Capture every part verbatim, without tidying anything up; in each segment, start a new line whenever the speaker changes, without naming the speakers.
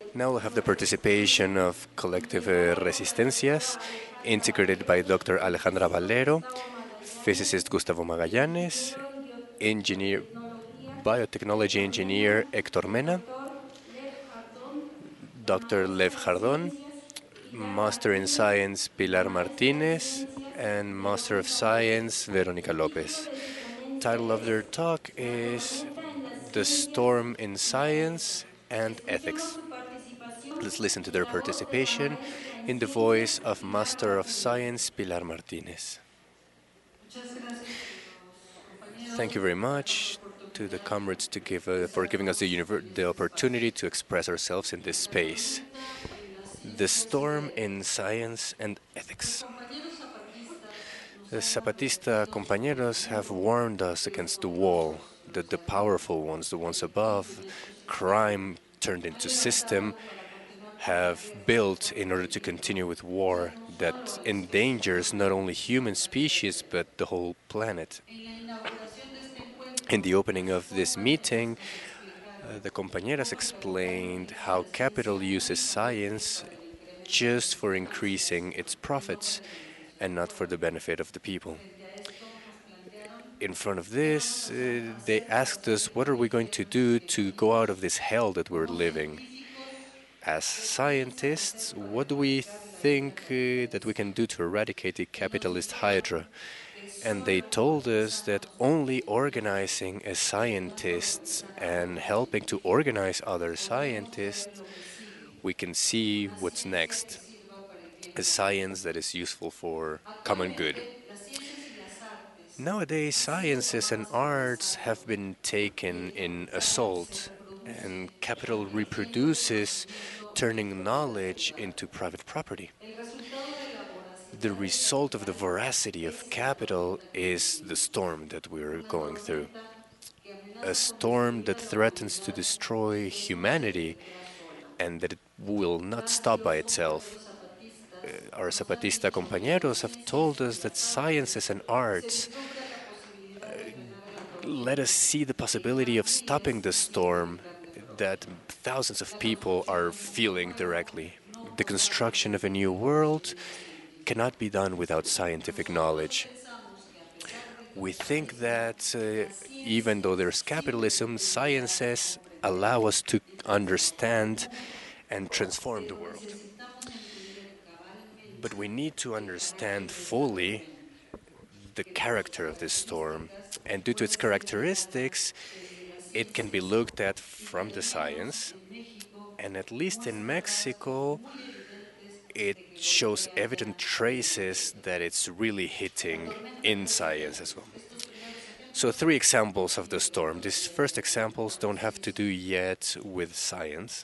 Now we'll have the participation of Collective uh, Resistencias, integrated by Doctor Alejandra Valero, physicist Gustavo Magallanes, engineer, biotechnology engineer Hector Mena, Doctor Lev Jardón, Master in Science Pilar Martinez, and Master of Science Veronica Lopez. Title of their talk is The Storm in Science and Ethics. Let's listen to their participation in the voice of Master of Science Pilar Martinez. Thank you very much to the comrades to give, uh, for giving us the, univer- the opportunity to express ourselves in this space. The Storm in Science and Ethics. The Zapatista compañeros have warned us against the wall, that the powerful ones, the ones above, crime turned into system, have built in order to continue with war that endangers not only human species but the whole planet. In the opening of this meeting, uh, the compañeras explained how capital uses science just for increasing its profits and not for the benefit of the people. In front of this, uh, they asked us, what are we going to do to go out of this hell that we're living? As scientists, what do we think uh, that we can do to eradicate the capitalist hydra? And they told us that only organizing as scientists and helping to organize other scientists, we can see what's next. A science that is useful for common good. Nowadays, sciences and arts have been taken in assault, and capital reproduces, turning knowledge into private property. The result of the voracity of capital is the storm that we're going through. A storm that threatens to destroy humanity and that it will not stop by itself. Uh, our Zapatista compañeros have told us that sciences and arts let us see the possibility of stopping the storm that thousands of people are feeling directly. The construction of a new world cannot be done without scientific knowledge. We think that uh, even though there's capitalism, sciences allow us to understand and transform the world. But we need to understand fully the character of this storm. And due to its characteristics, it can be looked at from the science. And at least in Mexico, it shows evident traces that it's really hitting in science as well. So three examples of the storm. These first examples don't have to do yet with science.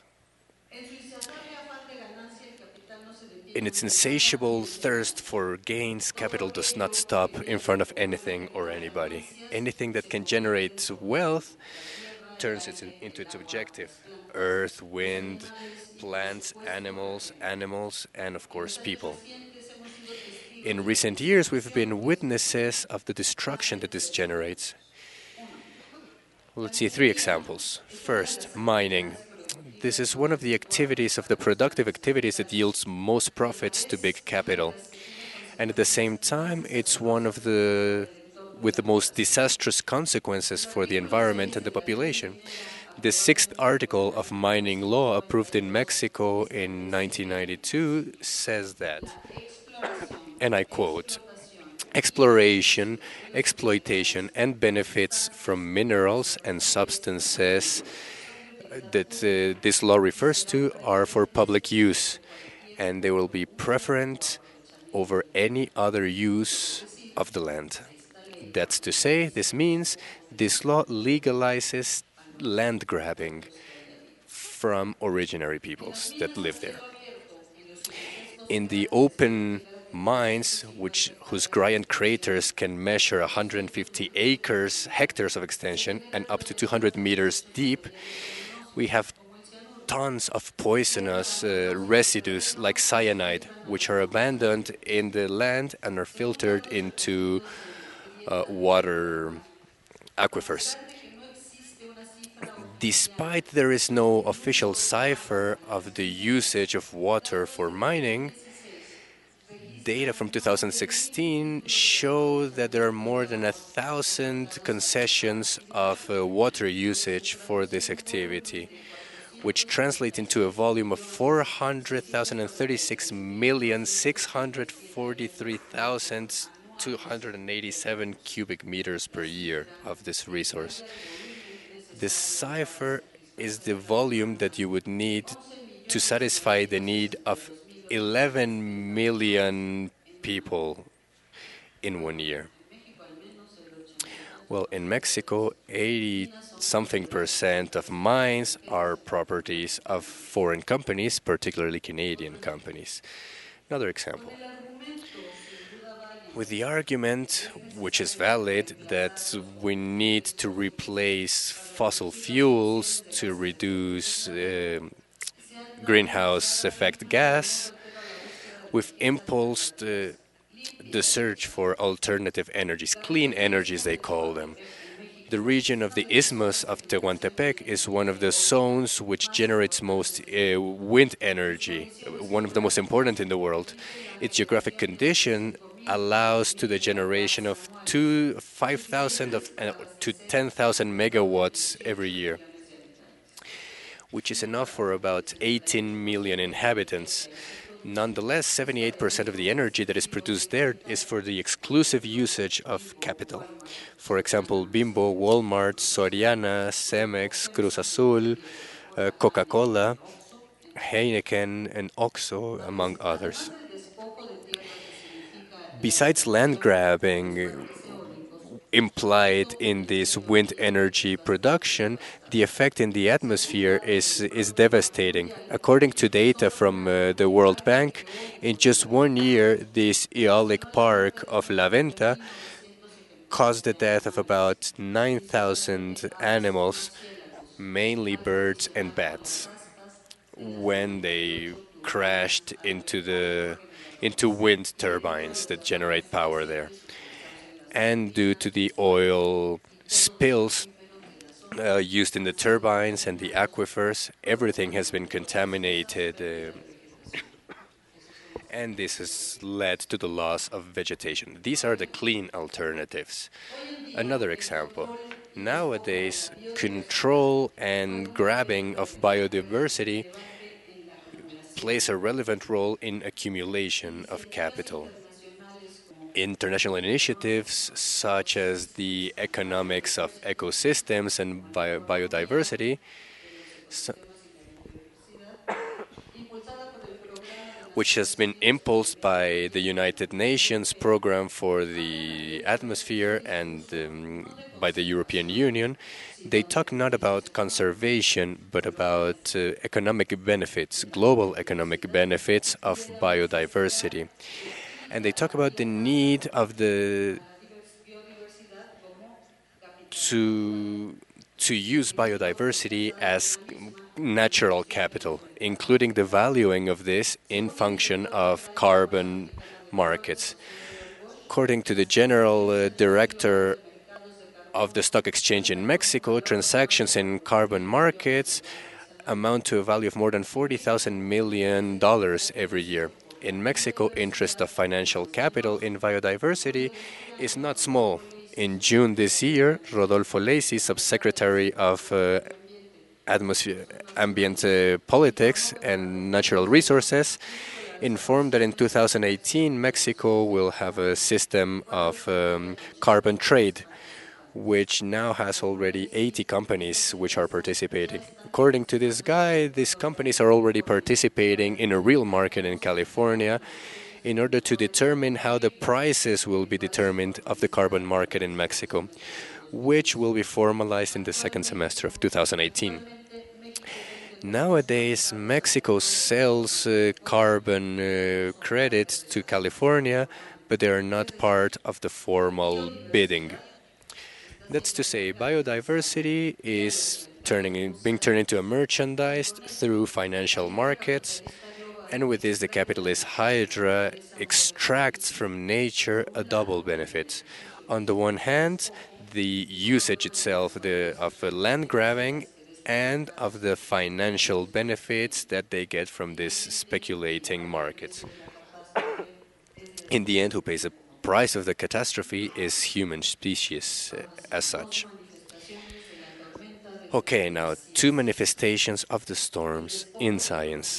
In its insatiable thirst for gains, capital does not stop in front of anything or anybody. Anything that can generate wealth turns it in, into its objective. Earth, wind, plants, animals, animals, and of course people. In recent years, we've been witnesses of the destruction that this generates. Let's see three examples. First, mining. This is one of the activities of the productive activities that yields most profits to big capital. And at the same time, it's one of the with the most disastrous consequences for the environment and the population. The sixth article of mining law approved in Mexico in nineteen ninety-two says that, and I quote, exploration, exploitation, and benefits from minerals and substances that uh, this law refers to are for public use, and they will be preferent over any other use of the land. That's to say, this means this law legalizes land grabbing from originary peoples that live there. In the open mines, which whose giant craters can measure one hundred fifty acres, hectares of extension, and up to two hundred meters deep, we have tons of poisonous uh, residues like cyanide, which are abandoned in the land and are filtered into uh, water aquifers. Despite there is no official cipher of the usage of water for mining, data from two thousand sixteen show that there are more than a thousand concessions of uh, water usage for this activity, which translate into a volume of four hundred thousand thirty-six million six hundred forty-three thousand two hundred eighty-seven cubic meters per year of this resource. This cipher is the volume that you would need to satisfy the need of eleven million people in one year. Well, in Mexico, eighty something percent of mines are properties of foreign companies, particularly Canadian companies. Another example. With the argument, which is valid, that we need to replace fossil fuels to reduce uh, greenhouse effect gas, we've impulsed uh, the search for alternative energies, clean energies they call them. The region of the Isthmus of Tehuantepec is one of the zones which generates most uh, wind energy, one of the most important in the world. Its geographic condition allows to the generation of two, five thousand of, uh, to ten thousand megawatts every year, which is enough for about eighteen million inhabitants. Nonetheless, seventy-eight percent of the energy that is produced there is for the exclusive usage of capital. For example, Bimbo, Walmart, Soriana, Cemex, Cruz Azul, uh, Coca-Cola, Heineken, and Oxo, among others. Besides land grabbing implied in this wind energy production, the effect in the atmosphere is, is devastating. According to data from uh, the World Bank, in just one year, this eolic park of La Venta caused the death of about nine thousand animals, mainly birds and bats, when they crashed into the into wind turbines that generate power there. And due to the oil spills uh, used in the turbines and the aquifers, everything has been contaminated, uh, and this has led to the loss of vegetation. These are the clean alternatives. Another example. Nowadays, control and grabbing of biodiversity plays a relevant role in accumulation of capital. International initiatives such as the economics of ecosystems and bio biodiversity, so, which has been impulsed by the United Nations Program for the Atmosphere and um, by the European Union, they talk not about conservation but about uh, economic benefits, global economic benefits of biodiversity. And they talk about the need of the to to use biodiversity as natural capital, including the valuing of this in function of carbon markets. According to the general uh, director of the stock exchange in Mexico, transactions in carbon markets amount to a value of more than forty thousand million dollars every year. In Mexico, interest of financial capital in biodiversity is not small. In June this year, Rodolfo Lacey, Subsecretary of uh, Atmosphere, Ambient uh, Politics and Natural Resources, informed that in two thousand eighteen, Mexico will have a system of um, carbon trade, which now has already eighty companies which are participating. According to this guy, these companies are already participating in a real market in California in order to determine how the prices will be determined of the carbon market in Mexico, which will be formalized in the second semester of two thousand eighteen. Nowadays, Mexico sells uh, carbon uh, credits to California, but they are not part of the formal bidding. That's to say, biodiversity is turning in, being turned into a merchandise through financial markets, and with this, the capitalist Hydra extracts from nature a double benefit. On the one hand, the usage itself the, of uh, land grabbing and of the financial benefits that they get from this speculating market. In the end, who pays the price of the catastrophe is human species uh, as such. Okay, now two manifestations of the storms in science.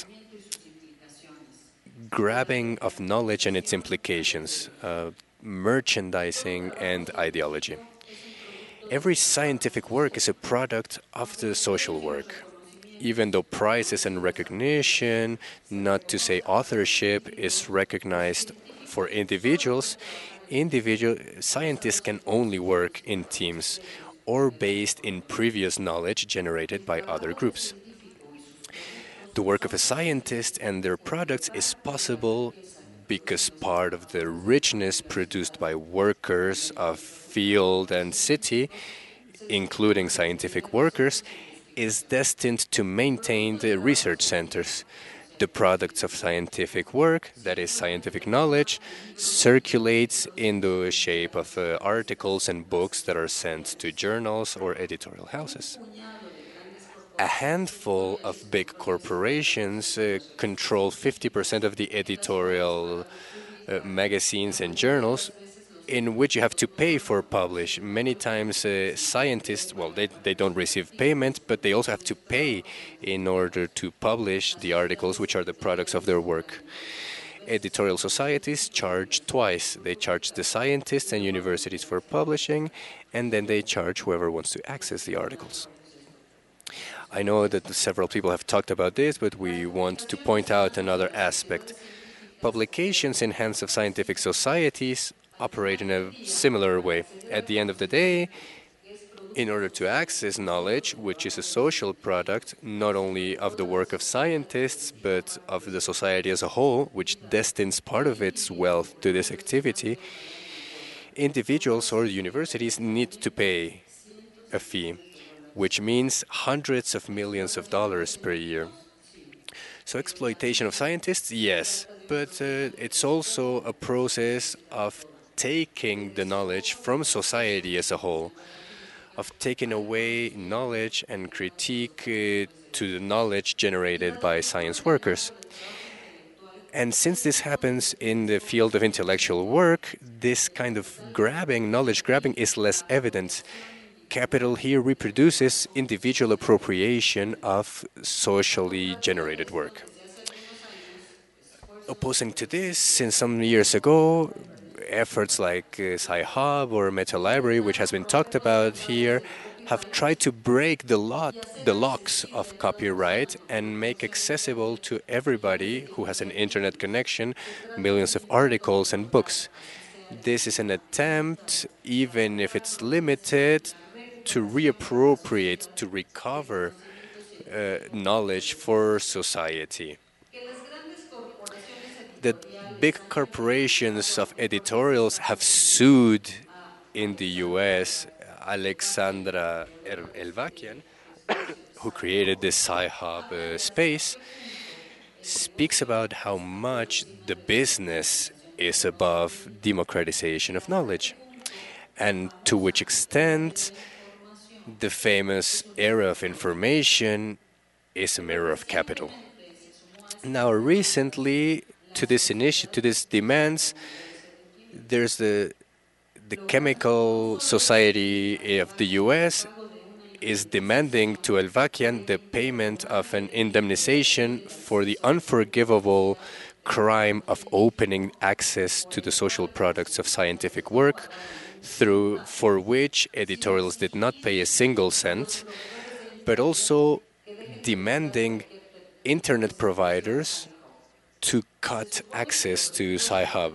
Grabbing of knowledge and its implications, uh, merchandising and ideology. Every scientific work is a product of the social work. Even though prizes and recognition, not to say authorship, is recognized for individuals, individual scientists can only work in teams or based in previous knowledge generated by other groups. The work of a scientist and their products is possible because part of the richness produced by workers of field and city, including scientific workers, is destined to maintain the research centers. The products of scientific work, that is, scientific knowledge, circulates in the shape of uh, articles and books that are sent to journals or editorial houses. A handful of big corporations uh, control fifty percent of the editorial uh, magazines and journals in which you have to pay for publish. Many times uh, scientists, well, they, they don't receive payment, but they also have to pay in order to publish the articles which are the products of their work. Editorial societies charge twice. They charge the scientists and universities for publishing, and then they charge whoever wants to access the articles. I know that several people have talked about this, but we want to point out another aspect. Publications in hands of scientific societies operate in a similar way. At the end of the day, in order to access knowledge, which is a social product, not only of the work of scientists, but of the society as a whole, which destines part of its wealth to this activity, individuals or universities need to pay a fee, which means hundreds of millions of dollars per year. So exploitation of scientists, yes, but uh, it's also a process of taking the knowledge from society as a whole, of taking away knowledge and critique uh, to the knowledge generated by science workers. And since this happens in the field of intellectual work, this kind of grabbing, knowledge grabbing, is less evident. Capital here reproduces individual appropriation of socially generated work. Opposing to this, since some years ago, efforts like uh, Sci-Hub or Meta Library, which has been talked about here, have tried to break the, lot, the locks of copyright and make accessible to everybody who has an internet connection millions of articles and books. This is an attempt, even if it's limited, to reappropriate, to recover uh, knowledge for society. The big corporations of editorials have sued in the U S Alexandra Elvakian, who created this Sci-Hub uh, space, speaks about how much the business is above democratization of knowledge, and to which extent the famous era of information is a mirror of capital. Now, recently, to this initi- to these demands, there's the the Chemical Society of the U S is demanding to Elvakian the payment of an indemnization for the unforgivable crime of opening access to the social products of scientific work, through for which editorials did not pay a single cent, but also demanding internet providers to cut access to Sci-Hub.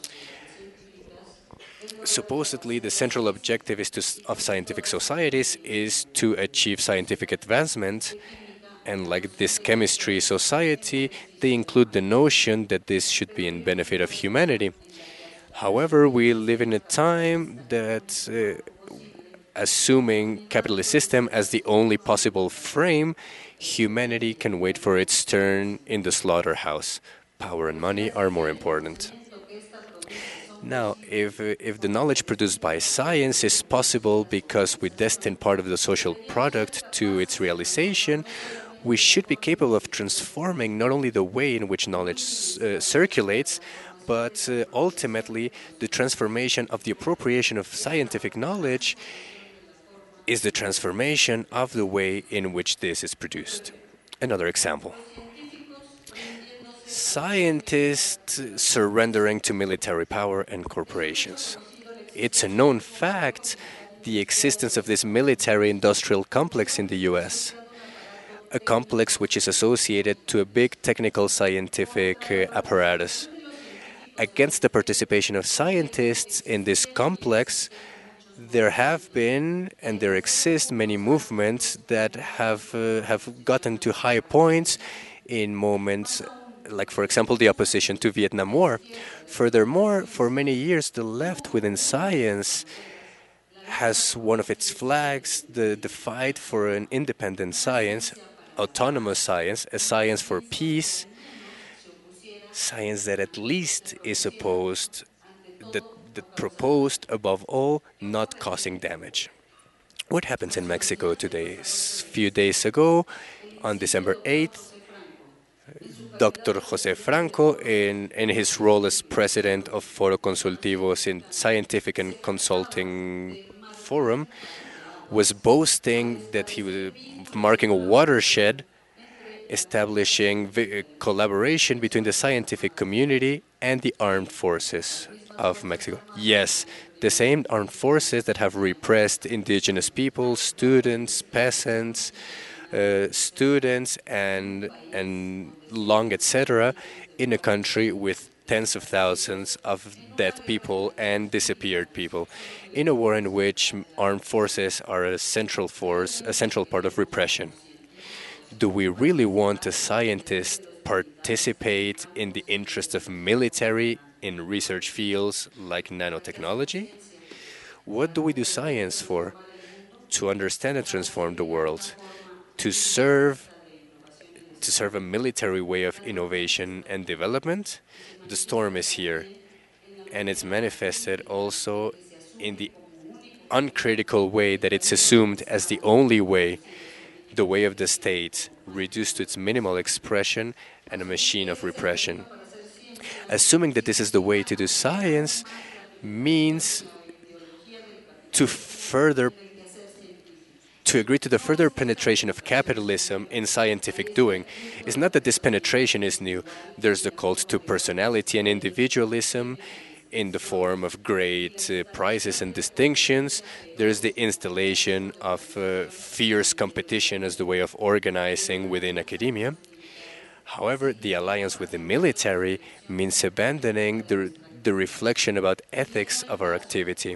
Supposedly, the central objective is to, of scientific societies is to achieve scientific advancement, and like this chemistry society, they include the notion that this should be in benefit of humanity. However, we live in a time that, uh, assuming capitalist system as the only possible frame, humanity can wait for its turn in the slaughterhouse. Power and money are more important. Now, if, uh, if the knowledge produced by science is possible because we destine part of the social product to its realization, we should be capable of transforming not only the way in which knowledge uh, circulates, but uh, ultimately the transformation of the appropriation of scientific knowledge is the transformation of the way in which this is produced. Another example. Scientists surrendering to military power and corporations. It's a known fact, the existence of this military industrial complex in the U S, a complex which is associated to a big technical scientific uh, apparatus. Against the participation of scientists in this complex, there have been and there exist many movements that have uh, have gotten to high points in moments like, for example, the opposition to Vietnam War. Furthermore, for many years, the left within science has one of its flags the, the fight for an independent science, autonomous science, a science for peace, science that at least is opposed, that, that proposed, above all, not causing damage. What happens in Mexico today? A few days ago, on December eighth, Doctor José Franco, in, in his role as president of Foro Consultivos in Scientific and Consulting Forum, was boasting that he was marking a watershed, establishing vi- collaboration between the scientific community and the armed forces of Mexico. Yes, the same armed forces that have repressed indigenous people, students, peasants, Uh, students and and Long, et cetera, in a country with tens of thousands of dead people and disappeared people, in a war in which armed forces are a central force, a central part of repression. Do we really want a scientist participate in the interest of military in research fields like nanotechnology? What do we do science for? To understand and transform the world. To serve to serve a military way of innovation and development. The storm is here, and it's manifested also in the uncritical way that it's assumed as the only way, the way of the state, reduced to its minimal expression and a machine of repression. Assuming that this is the way to do science means to further to agree to the further penetration of capitalism in scientific doing. It's not that this penetration is new. There's the cult to personality and individualism in the form of great uh, prizes and distinctions. There's the installation of uh, fierce competition as the way of organizing within academia. However, the alliance with the military means abandoning the, the reflection about ethics of our activity.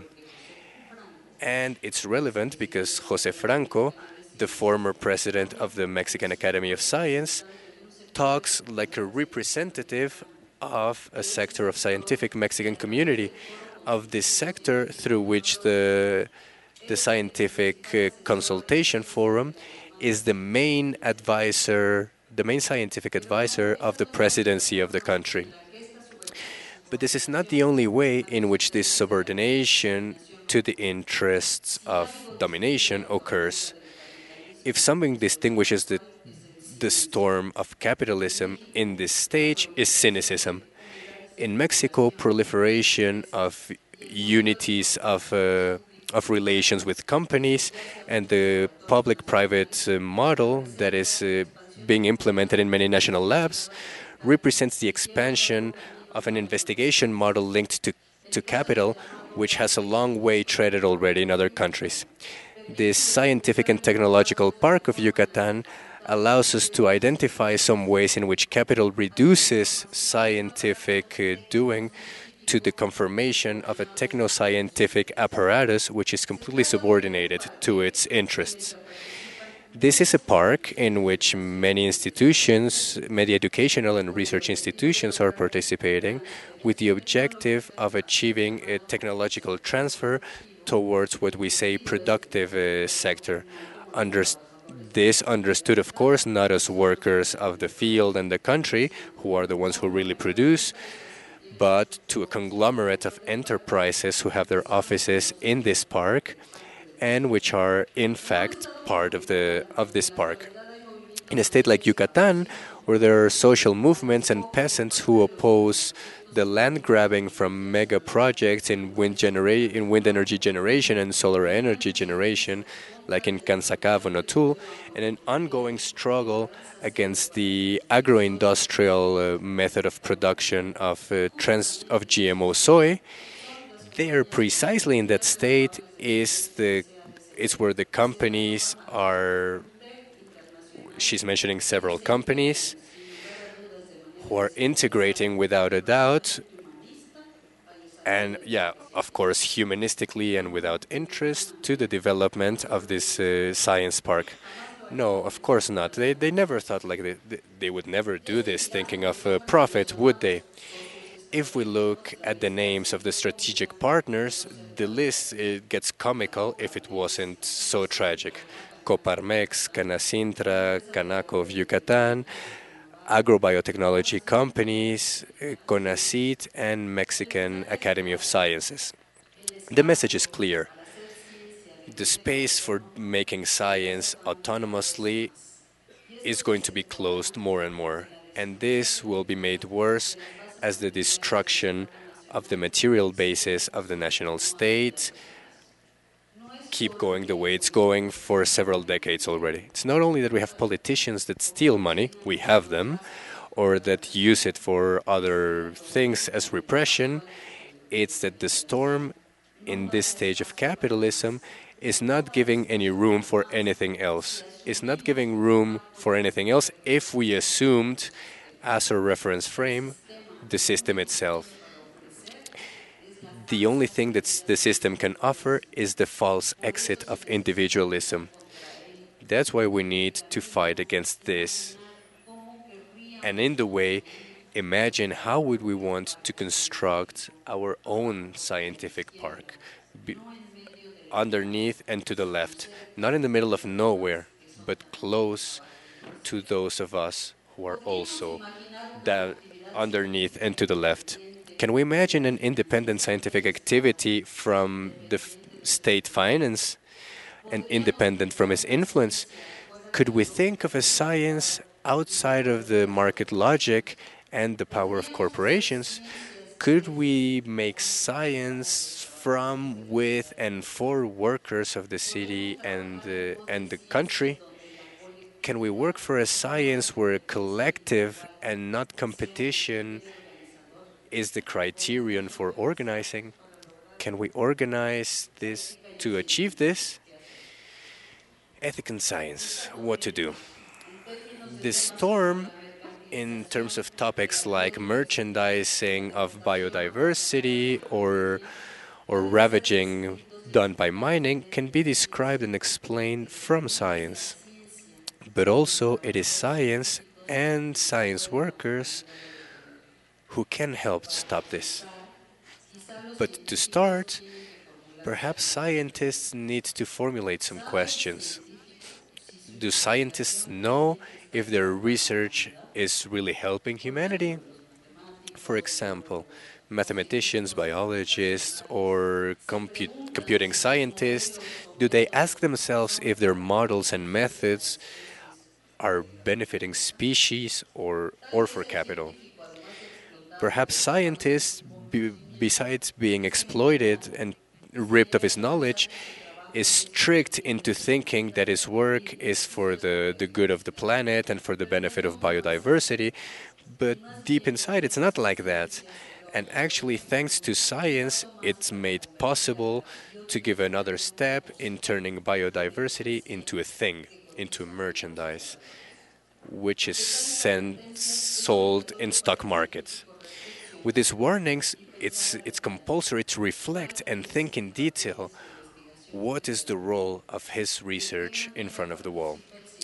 And it's relevant because José Franco, the former president of the Mexican Academy of Science, talks like a representative of a sector of scientific Mexican community, of this sector through which the, the Scientific uh, Consultation Forum is the main advisor, the main scientific advisor of the presidency of the country. But this is not the only way in which this subordination to the interests of domination occurs. If something distinguishes the, the storm of capitalism in this stage is cynicism. In Mexico, proliferation of unities of, uh, of relations with companies and the public-private uh, model that is uh, being implemented in many national labs represents the expansion of an investigation model linked to, to capital, which has a long way treaded already in other countries. This scientific and technological park of Yucatan allows us to identify some ways in which capital reduces scientific uh, doing to the confirmation of a techno-scientific apparatus which is completely subordinated to its interests. This is a park in which many institutions, many educational and research institutions are participating with the objective of achieving a technological transfer towards what we say productive uh, sector. Under this understood, of course, not as workers of the field and the country, who are the ones who really produce, but to a conglomerate of enterprises who have their offices in this park and which are in fact part of the of this park. In a state like Yucatan, where there are social movements and peasants who oppose the land grabbing from mega projects in wind genera- in wind energy generation and solar energy generation, like in Kansacabo, Notul, and an ongoing struggle against the agro-industrial uh, method of production of uh, trans of G M O soy. There, precisely in that state, is the is where the companies are. She's mentioning several companies who are integrating without a doubt, and yeah, of course, humanistically and without interest, to the development of this uh, science park. No, of course not. They, they never thought like they, they would never do this thinking of uh, profit, would they? If we look at the names of the strategic partners, the list it gets comical if it wasn't so tragic. Coparmex, Canacintra, Canaco of Yucatan, agrobiotechnology companies, uh, CONACYT, and Mexican Academy of Sciences. The message is clear. The space for making science autonomously is going to be closed more and more, and this will be made worse as the destruction of the material basis of the national state keep going the way it's going for several decades already. It's not only that we have politicians that steal money, we have them, or that use it for other things as repression, it's that the storm in this stage of capitalism is not giving any room for anything else. It's not giving room for anything else if we assumed, as a reference frame, the system itself. The only thing that the system can offer is the false exit of individualism. That's why we need to fight against this. And in the way, imagine how would we want to construct our own scientific park, Be- underneath and to the left, not in the middle of nowhere, but close to those of us who are also down underneath and to the left. Can we imagine an independent scientific activity from the f- state finance and independent from its influence? Could we think of a science outside of the market logic and the power of corporations? Could we make science from, with, and for workers of the city and, uh, and the country? Can we work for a science where collective and not competition is the criterion for organizing? Can we organize this to achieve this? Ethic and science, what to do? The storm, in terms of topics like merchandising of biodiversity or, or ravaging done by mining, can be described and explained from science. But also, it is science and science workers who can help stop this. But to start, perhaps scientists need to formulate some questions. Do scientists know if their research is really helping humanity? For example, mathematicians, biologists, or comput- computing scientists, do they ask themselves if their models and methods are benefiting species or, or for capital? Perhaps scientists, be, besides being exploited and ripped of his knowledge, is tricked into thinking that his work is for the, the good of the planet and for the benefit of biodiversity, but deep inside it's not like that. And actually, thanks to science, it's made possible to give another step in turning biodiversity into a thing, into merchandise, which is sent, sold in stock markets. With these warnings, it's, it's compulsory to reflect and think in detail what is the role of his research in front of the wall.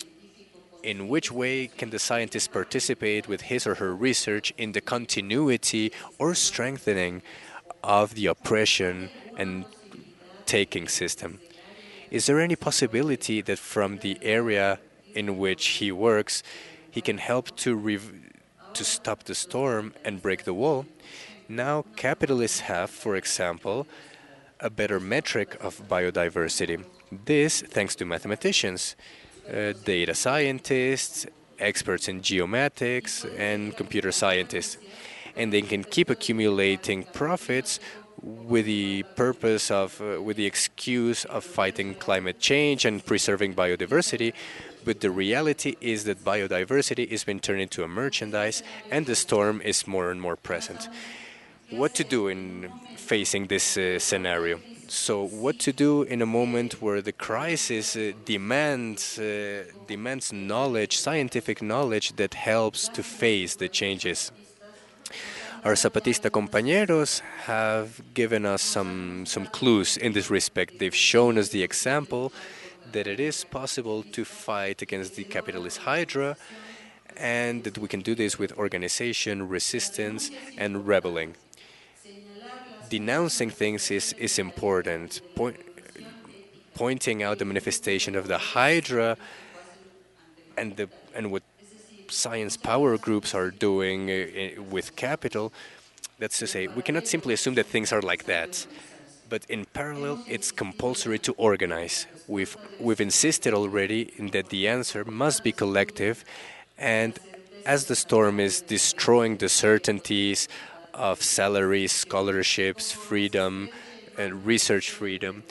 In which way can the scientist participate with his or her research in the continuity or strengthening of the oppression and taking system? Is there any possibility that from the area in which he works, he can help to rev- to stop the storm and break the wall? Now, capitalists have, for example, a better metric of biodiversity. This thanks to mathematicians, uh, data scientists, experts in geomatics, and computer scientists. And they can keep accumulating profits with the purpose of, uh, with the excuse of fighting climate change and preserving biodiversity. But the reality is that biodiversity is being turned into a merchandise, and the storm is more and more present. What to do in facing this uh, scenario? So, what to do in a moment where the crisis uh, demands uh, demands knowledge, scientific knowledge that helps to face the changes? Our Zapatista compañeros have given us some some clues in this respect. They've shown us the example that it is possible to fight against the capitalist hydra, and that we can do this with organization, resistance, and rebelling. Denouncing things is, is important. Point, pointing out the manifestation of the hydra and the and what science power groups are doing uh, with capital. That's to say, we cannot simply assume that things are like that. But in parallel, it's compulsory to organize. We've we've insisted already in that the answer must be collective, and as the storm is destroying the certainties of salaries, scholarships, freedom, and research freedom,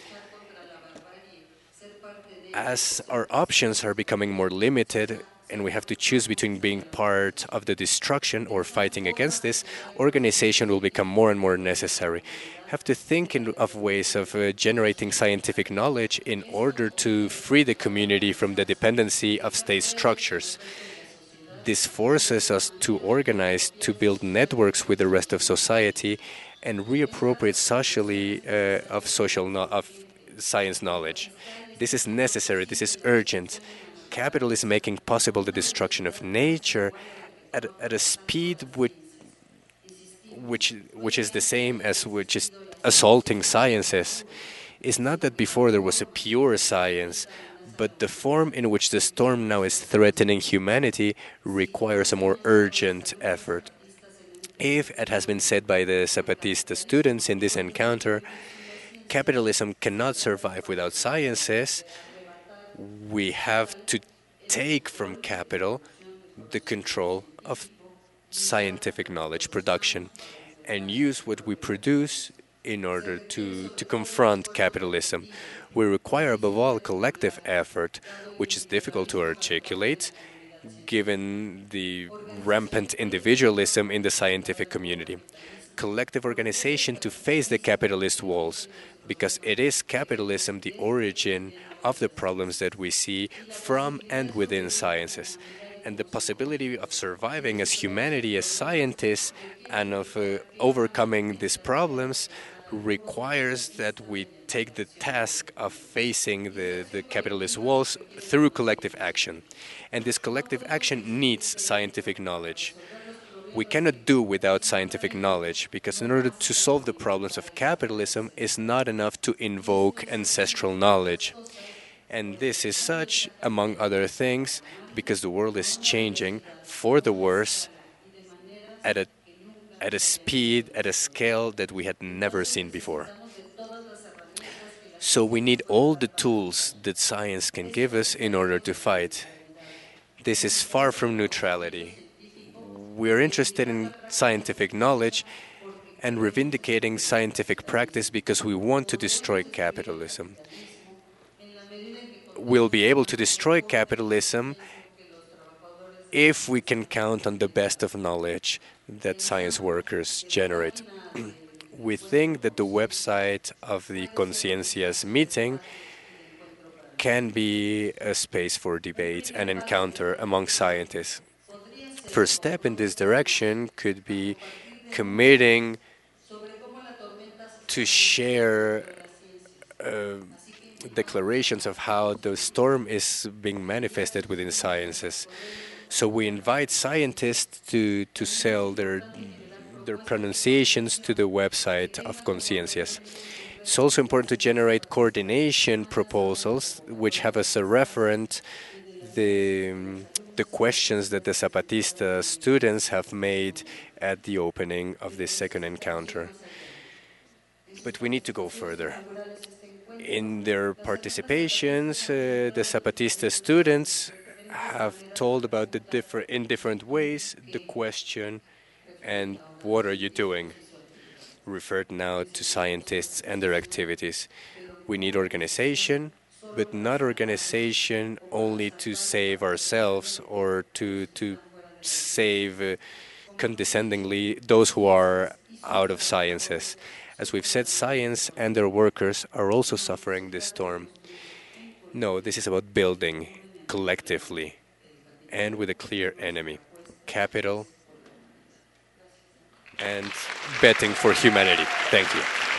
as our options are becoming more limited and we have to choose between being part of the destruction or fighting against this, organization will become more and more necessary. Have to think in, of ways of uh, generating scientific knowledge in order to free the community from the dependency of state structures. This forces us to organize, to build networks with the rest of society, and reappropriate socially uh, of social no- of science knowledge. This is necessary. This is urgent. Capital is making possible the destruction of nature at, at a speed which, which which is the same as which is assaulting sciences. It's not that before there was a pure science, but the form in which the storm now is threatening humanity requires a more urgent effort. If, it has been said by the Zapatista students in this encounter, capitalism cannot survive without sciences, we have to take from capital the control of scientific knowledge production and use what we produce in order to, to confront capitalism. We require above all collective effort, which is difficult to articulate given the rampant individualism in the scientific community. Collective organization to face the capitalist walls, because it is capitalism the origin of the problems that we see from and within sciences. And the possibility of surviving as humanity, as scientists, and of uh, overcoming these problems requires that we take the task of facing the, the capitalist walls through collective action. And this collective action needs scientific knowledge. We cannot do without scientific knowledge, because in order to solve the problems of capitalism, it's not enough to invoke ancestral knowledge. And this is such, among other things, because the world is changing for the worse at a, at a speed, at a scale that we had never seen before. So we need all the tools that science can give us in order to fight. This is far from neutrality. We are interested in scientific knowledge and reivindicating scientific practice because we want to destroy capitalism. We'll be able to destroy capitalism if we can count on the best of knowledge that science workers generate. We think that the website of the Conciencias meeting can be a space for debate and encounter among scientists. First step in this direction could be committing to share uh, declarations of how the storm is being manifested within sciences. So we invite scientists to, to sell their, their pronunciations to the website of Conciencias. It's also important to generate coordination proposals which have as a referent the, um, the questions that the Zapatista students have made at the opening of this second encounter. But we need to go further. In their participations, uh, the Zapatista students have told about the different, in different ways, the question, and what are you doing? Referred now to scientists and their activities. We need organization, but not organization only to save ourselves or to, to save uh, condescendingly those who are out of sciences. As we've said, science and their workers are also suffering this storm. No, this is about building collectively and with a clear enemy, capital and betting for humanity. Thank you.